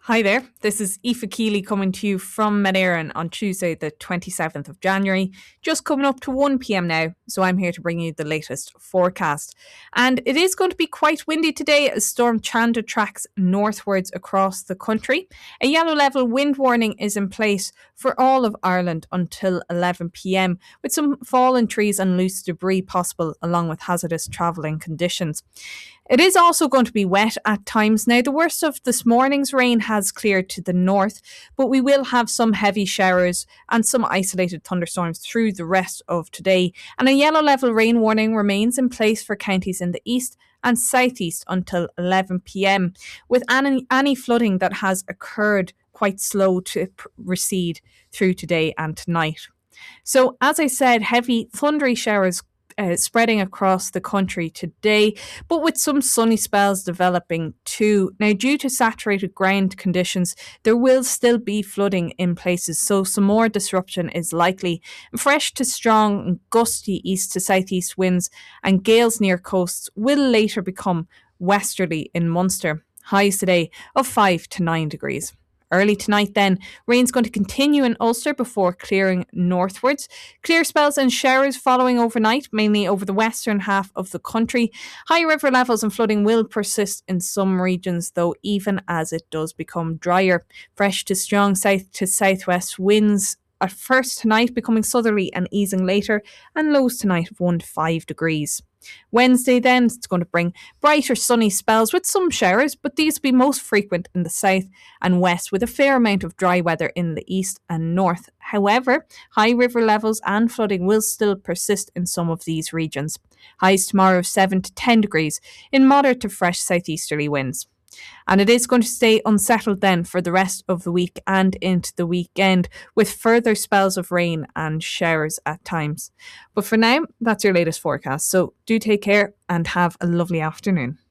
Hi there, this is Aoife Keeley coming to you from Medeirin on Tuesday, the 27th of January, just coming up to 1 pm now. So I'm here to bring you the latest forecast. And it is going to be quite windy today as Storm Chanda tracks northwards across the country. A yellow level wind warning is in place for all of Ireland until 11 pm, with some fallen trees and loose debris possible, along with hazardous travelling conditions. It is also going to be wet at times. Now, the worst of this morning's rain has cleared to the north, but we will have some heavy showers and some isolated thunderstorms through the rest of today. And a yellow level rain warning remains in place for counties in the east and southeast until 11 pm, with any flooding that has occurred quite slow to recede through today and tonight. So, as I said, heavy thundery showers spreading across the country today, but with some sunny spells developing too. Now, due to saturated ground conditions, there will still be flooding in places, so some more disruption is likely. Fresh to strong and gusty east to southeast winds and gales near coasts will later become westerly in Munster. Highs today of 5 to 9 degrees. Early tonight, then, rain's going to continue in Ulster before clearing northwards. Clear spells and showers following overnight, mainly over the western half of the country. High river levels and flooding will persist in some regions, though, even as it does become drier. Fresh to strong south to southwest winds at first tonight, becoming southerly and easing later, and lows tonight of 1 to 5 degrees. Wednesday, then, it's going to bring brighter sunny spells with some showers, but these will be most frequent in the south and west, with a fair amount of dry weather in the east and north. However, high river levels and flooding will still persist in some of these regions. Highs tomorrow of 7 to 10 degrees in moderate to fresh southeasterly winds. And it is going to stay unsettled then for the rest of the week and into the weekend, with further spells of rain and showers at times. But for now, that's your latest forecast. So do take care and have a lovely afternoon.